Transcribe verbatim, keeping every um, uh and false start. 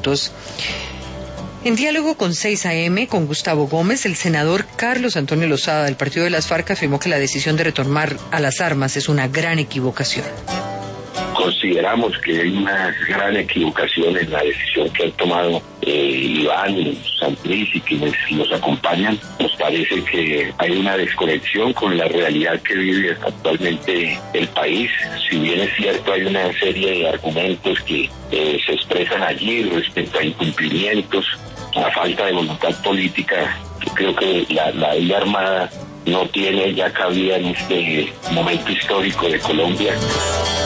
votos. En diálogo con seis A M, con Gustavo Gómez, el senador Carlos Antonio Lozada del Partido de las FARC afirmó que la decisión de retornar a las armas es una gran equivocación. Consideramos que hay una gran equivocación en la decisión que han tomado eh, Iván, Santriz y quienes los acompañan. Nos parece que hay una desconexión con la realidad que vive actualmente el país. Si bien es cierto, hay una serie de argumentos que eh, se expresan allí respecto a incumplimientos, a falta de voluntad política. Yo creo que la, la ley armada no tiene ya cabida en este momento histórico de Colombia.